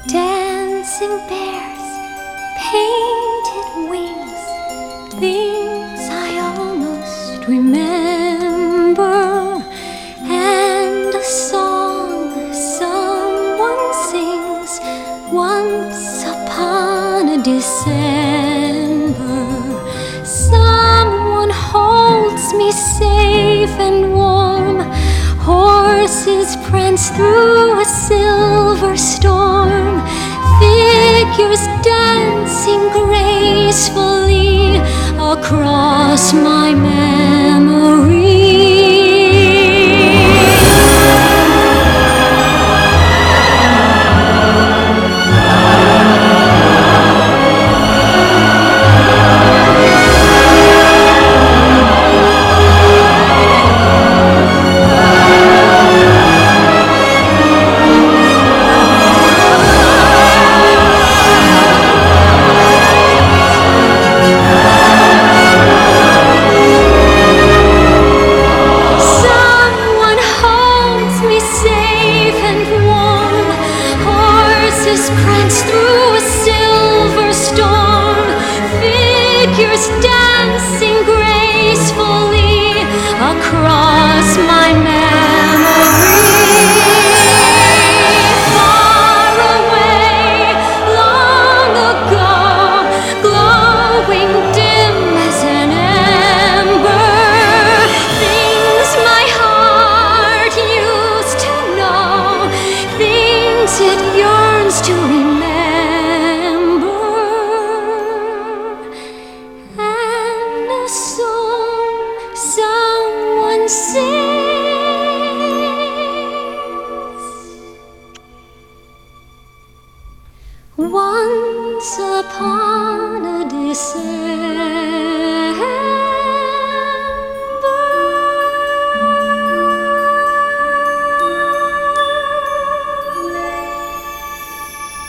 Dancing bears, painted wings, things I almost remember, and a song someone sings once upon a December. Someone holds me safe and warm, horses prance through a silver storm, figures dancing gracefully across my memory. Prance through a silver storm, figures dancing gracefully across my memory. Far away, long ago, glowing dim as an ember, things my heart used to know, things it yearns to remember, and a song someone sings once upon a December.